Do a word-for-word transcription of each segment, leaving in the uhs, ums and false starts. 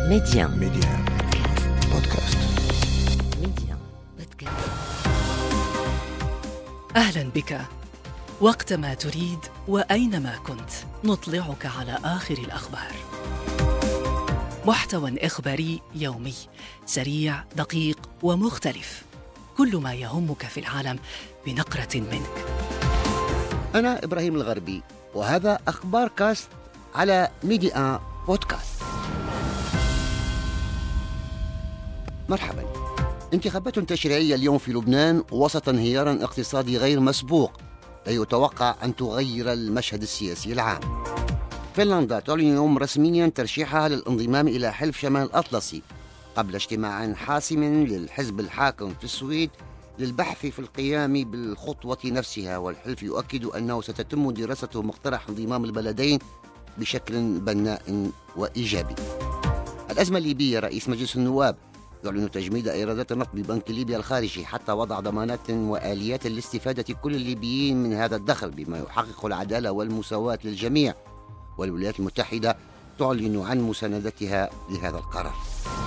ميديان ميديان بودكاست. ميديان بودكاست. أهلا بك وقتما تريد وأينما كنت، نطلعك على آخر الأخبار. محتوى إخباري يومي سريع دقيق ومختلف، كل ما يهمك في العالم بنقرة منك. أنا إبراهيم الغربي، وهذا أخبار كاست على ميديان بودكاست. مرحبا. انتخابات تشريعية اليوم في لبنان وسط انهيار اقتصادي غير مسبوق لا يتوقع أن تغير المشهد السياسي العام. فنلندا تعلن اليوم رسميا ترشيحها للانضمام إلى حلف شمال الأطلسي قبل اجتماع حاسم للحزب الحاكم في السويد للبحث في القيام بالخطوة نفسها، والحلف يؤكد أنه ستتم دراسة مقترح انضمام البلدين بشكل بناء وإيجابي. الأزمة الليبية، رئيس مجلس النواب يعلن تجميد إيرادات نقد بنك ليبيا الخارجي حتى وضع ضمانات وآليات لاستفادة كل الليبيين من هذا الدخل بما يحقق العدالة والمساواة للجميع، والولايات المتحدة تعلن عن مساندتها لهذا القرار.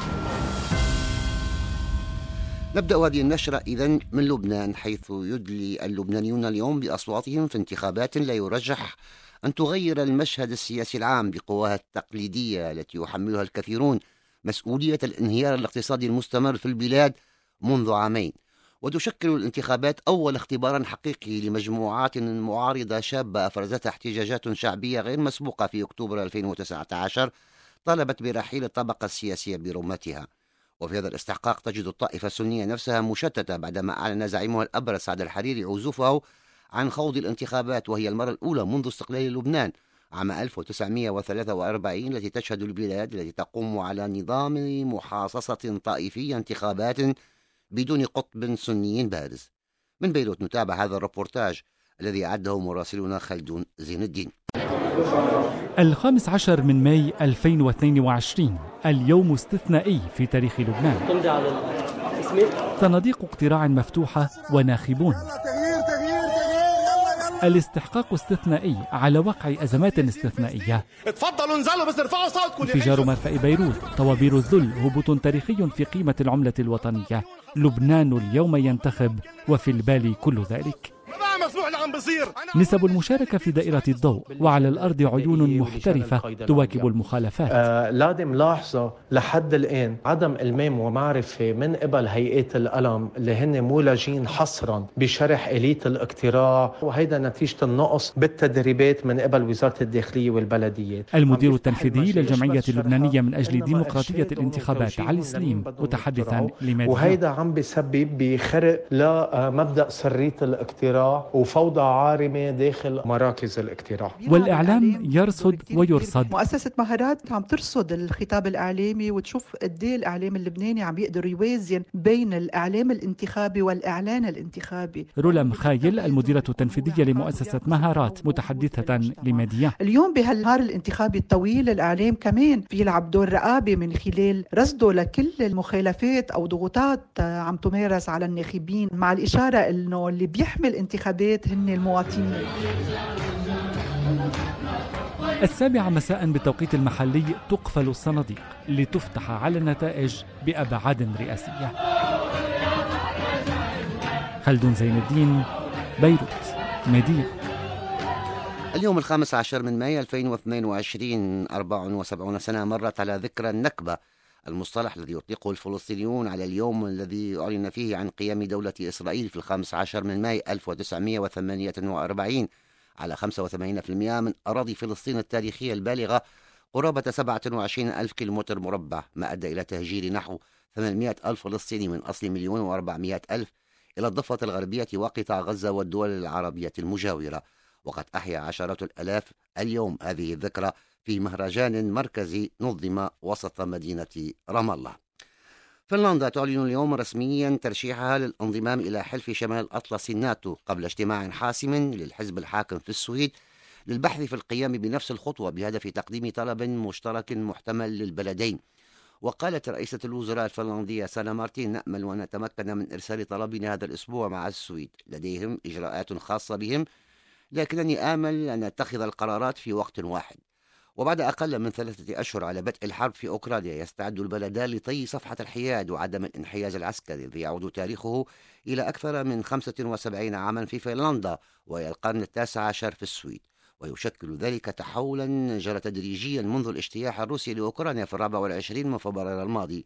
نبدأ هذه النشرة إذن من لبنان، حيث يدلي اللبنانيون اليوم بأصواتهم في انتخابات لا يرجح أن تغير المشهد السياسي العام بقواها التقليدية التي يحملها الكثيرون مسؤولية الانهيار الاقتصادي المستمر في البلاد منذ عامين. وتشكل الانتخابات أول اختبار حقيقي لمجموعات معارضة شابة أفرزتها احتجاجات شعبية غير مسبوقة في أكتوبر ألفين وتسعة عشر طالبت برحيل الطبقة السياسية برمتها. وفي هذا الاستحقاق تجد الطائفة السنية نفسها مشتتة بعدما أعلن زعيمها الأبرز سعد الحريري عزوفه عن خوض الانتخابات، وهي المرة الأولى منذ استقلال لبنان عام ألف وتسعمائة وثلاثة وأربعين التي تشهد البلاد التي تقوم على نظام محاصصة طائفية انتخابات بدون قطب سني بارز. من بيروت نتابع هذا الربورتاج الذي أعده مراسلنا خلدون زين الدين. الخامس عشر من ماي ألفين واثنين وعشرين، اليوم استثنائي في تاريخ لبنان. صناديق اقتراع مفتوحة وناخبون. الاستحقاق استثنائي على وقع أزمات استثنائية. اتفضلوا انزلوا بس ارفعوا صوتكم. انفجار مرفأ بيروت، طوابير الذل، هبوط تاريخي في قيمة العملة الوطنية. لبنان اليوم ينتخب وفي البال كل ذلك. نسب المشاركة في دائرة الضوء، وعلى الأرض عيون محترفة تواكب المخالفات. آه لازم ملاحظة لحد الآن عدم إلمام ومعرفة من قبل هيئات القلم اللي هن مولجين حصرا بشرح آلية الاقتراع، وهيدا نتيجة النقص بالتدريبات من قبل وزارة الداخلية والبلديات. المدير التنفيذي للجمعية اللبنانية من أجل ديمقراطية الانتخابات علي سليم متحدثا لميديا، وهيدا عم بيسبب بخرق لمبدأ سرية الاقتراع وفوضى عارمة داخل مراكز الاقتراع. والإعلام يرصد ويرصد. مؤسسة مهارات عم ترصد الخطاب الإعلامي وتشوف قد ايه الإعلام اللبناني عم يقدر يوازن بين الإعلام الانتخابي والإعلان الانتخابي. رولا مخايل المديرة التنفيذية لمؤسسة مهارات متحدثة لميديا، اليوم بهالنهار الانتخابي الطويل الإعلام كمان في يلعب دور رقابي من خلال رصده لكل المخالفات أو ضغوطات عم تمارس على الناخبين، مع الإشارة إنه اللي بيحمل انتخابات هن المواطنين. السابعة مساء بالتوقيت المحلي تقفل الصناديق لتفتح على النتائج بأبعاد رئاسية. خلدون زين الدين، بيروت، ميديا. اليوم الخامس عشر من ماي ألفين واثنين وعشرين، أربع وسبعين سنة مرت على ذكرى النكبة، المصطلح الذي يطلقه الفلسطينيون على اليوم الذي أعلن فيه عن قيام دولة إسرائيل في الخامس عشر من ماي ألف وتسعمائة وثمانية وأربعين على خمسة وثمانين بالمئة من أراضي فلسطين التاريخية البالغة قرابة سبعة وعشرين ألف كيلومتر مربع، ما أدى إلى تهجير نحو ثمانمائة ألف فلسطيني من أصل مليون وأربعمائة ألف إلى الضفة الغربية وقطاع غزة والدول العربية المجاورة. وقد أحيا عشرات الآلاف اليوم هذه الذكرى في مهرجان مركزي نظم وسط مدينة رام الله. فنلندا تعلن اليوم رسميا ترشيحها للانضمام إلى حلف شمال الأطلسي الناتو قبل اجتماع حاسم للحزب الحاكم في السويد للبحث في القيام بنفس الخطوة بهدف تقديم طلب مشترك محتمل للبلدين. وقالت رئيسة الوزراء الفنلندية سانا مارتين: نأمل ونتمكن من إرسال طلبنا هذا الأسبوع مع السويد، لديهم إجراءات خاصة بهم، لكنني آمل أن نتخذ القرارات في وقت واحد. وبعد أقل من ثلاثة أشهر على بدء الحرب في أوكرانيا يستعد البلدان لطي صفحة الحياد وعدم الانحياز العسكري الذي يعود تاريخه إلى أكثر من خمسة وسبعين عاما في فنلندا وإلى القرن التاسع عشر في السويد، ويشكل ذلك تحولا جرى تدريجيا منذ الاجتياح الروسي لأوكرانيا في الرابع والعشرين من فبراير الماضي،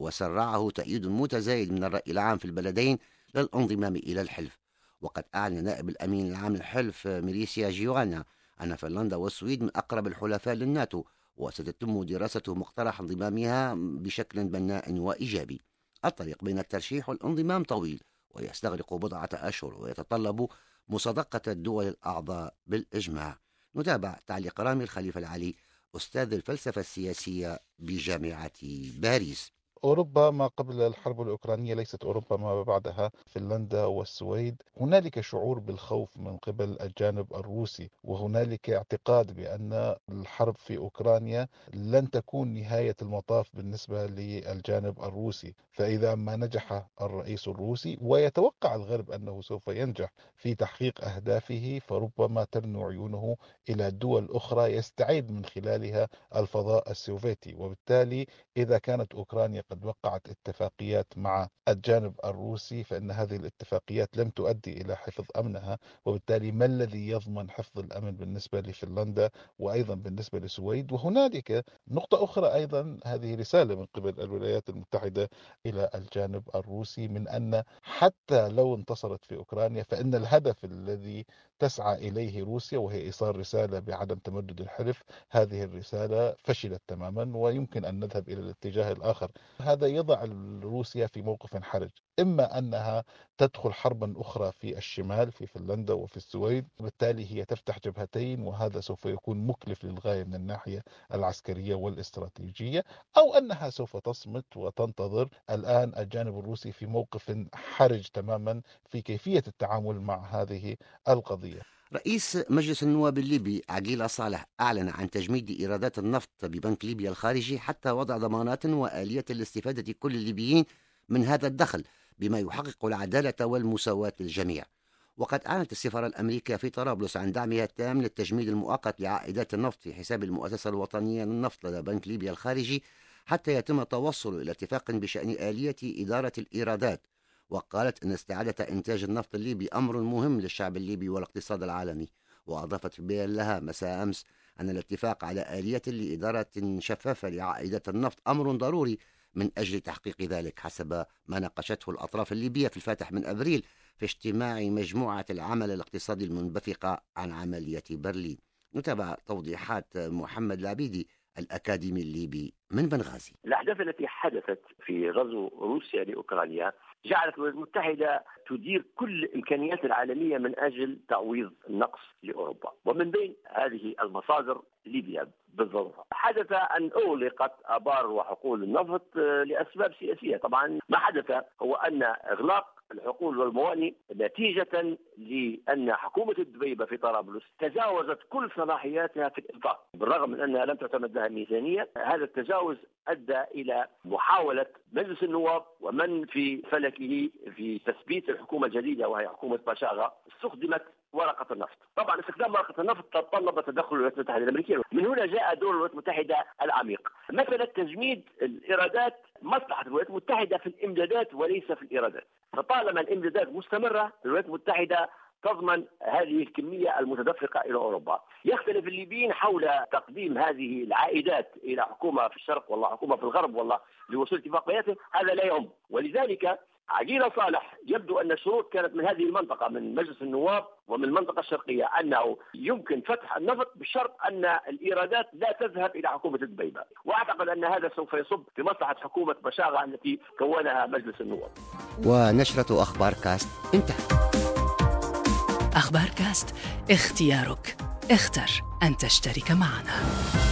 وسرعه تأييد متزايد من الرأي العام في البلدين للانضمام إلى الحلف. وقد أعلن نائب الأمين العام للحلف ميريسيا جيوانا أن فنلندا والسويد من أقرب الحلفاء للناتو، وستتم دراسة مقترح انضمامها بشكل بناء وإيجابي. الطريق بين الترشيح والانضمام طويل ويستغرق بضعة أشهر ويتطلب مصادقة الدول الأعضاء بالإجماع. نتابع تعليق رامي الخليفة العلي أستاذ الفلسفة السياسية بجامعة باريس. أوروبا ما قبل الحرب الأوكرانية ليست أوروبا ما بعدها. فنلندا والسويد هنالك شعور بالخوف من قبل الجانب الروسي، وهنالك اعتقاد بأن الحرب في أوكرانيا لن تكون نهاية المطاف بالنسبة للجانب الروسي. فإذا ما نجح الرئيس الروسي ويتوقع الغرب أنه سوف ينجح في تحقيق أهدافه، فربما ترنو عيونه إلى دول أخرى يستعيد من خلالها الفضاء السوفيتي. وبالتالي إذا كانت أوكرانيا قد وقعت اتفاقيات مع الجانب الروسي فإن هذه الاتفاقيات لم تؤدي إلى حفظ أمنها، وبالتالي ما الذي يضمن حفظ الأمن بالنسبة لفنلندا وأيضا بالنسبة للسويد؟ وهنالك نقطة أخرى أيضا، هذه رسالة من قبل الولايات المتحدة إلى الجانب الروسي من أن حتى لو انتصرت في أوكرانيا فإن الهدف الذي تسعى إليه روسيا وهي إيصال رسالة بعدم تمدد الحلف، هذه الرسالة فشلت تماما ويمكن أن نذهب إلى الاتجاه الآخر. هذا يضع روسيا في موقف حرج، إما أنها تدخل حربا أخرى في الشمال في فنلندا وفي السويد، وبالتالي هي تفتح جبهتين وهذا سوف يكون مكلف للغاية من الناحية العسكرية والاستراتيجية، أو أنها سوف تصمت وتنتظر. الآن الجانب الروسي في موقف حرج تماما في كيفية التعامل مع هذه القضية. رئيس مجلس النواب الليبي عقيل صالح أعلن عن تجميد إيرادات النفط ببنك ليبيا الخارجي حتى وضع ضمانات وآلية لاستفادة كل الليبيين من هذا الدخل بما يحقق العدالة والمساواة للجميع. وقد أعلنت السفارة الأمريكية في طرابلس عن دعمها التام للتجميد المؤقت لعائدات النفط في حساب المؤسسة الوطنية للنفط لدى بنك ليبيا الخارجي حتى يتم التوصل إلى اتفاق بشأن آلية إدارة الإيرادات. وقالت أن استعادة إنتاج النفط الليبي أمر مهم للشعب الليبي والاقتصاد العالمي. وأضافت في بيان لها مساء أمس أن الاتفاق على آلية لإدارة شفافة لعائدات النفط أمر ضروري من أجل تحقيق ذلك، حسب ما ناقشته الأطراف الليبية في الفاتح من أبريل في اجتماع مجموعة العمل الاقتصادي المنبثقة عن عملية برلين. نتابع توضيحات محمد العبيدي الأكاديمي الليبي من بنغازي. الأحداث التي حدثت في غزو روسيا لأوكرانيا جعلت الولايات المتحدة تدير كل الإمكانيات العالمية من أجل تعويض النقص لأوروبا، ومن بين هذه المصادر ليبيا بالضرورة. حدث أن أغلقت آبار وحقول النفط لأسباب سياسية. طبعا ما حدث هو أن إغلاق الحقول والموانئ نتيجة لأن حكومة الدبيبة في طرابلس تجاوزت كل صلاحياتها في الإنفاق، بالرغم من أنها لم تعتمد لها ميزانية. هذا التجاوز أدى إلى محاولة مجلس النواب ومن في فلكه في تثبيت الحكومة الجديدة وهي حكومة باشاغا استخدمت ورقة النفط. طبعا استخدام ورقة النفط تطلب تدخل الولايات المتحدة الأمريكية، من هنا جاء دور الولايات المتحدة العميق. مثلا تجميد الإيرادات مصلحة الولايات المتحدة في الإمدادات وليس في الإيرادات، فطالما الإمدادات مستمرة الولايات المتحدة تضمن هذه الكمية المتدفقة إلى أوروبا. يختلف الليبيين حول تقديم هذه العائدات إلى حكومة في الشرق والله حكومة في الغرب والله لوصول اتفاقياتهم، هذا لا يهم. ولذلك عقيل صالح يبدو أن الشروط كانت من هذه المنطقة من مجلس النواب ومن المنطقة الشرقية أنه يمكن فتح النفط بشرط أن الإيرادات لا تذهب إلى حكومة الدبيبة، وأعتقد أن هذا سوف يصب في مصلحة حكومة باشاغا التي كونها مجلس النواب. ونشرة أخبار كاست انتهت. أخبار كاست، اختيارك، اختر أن تشترك معنا.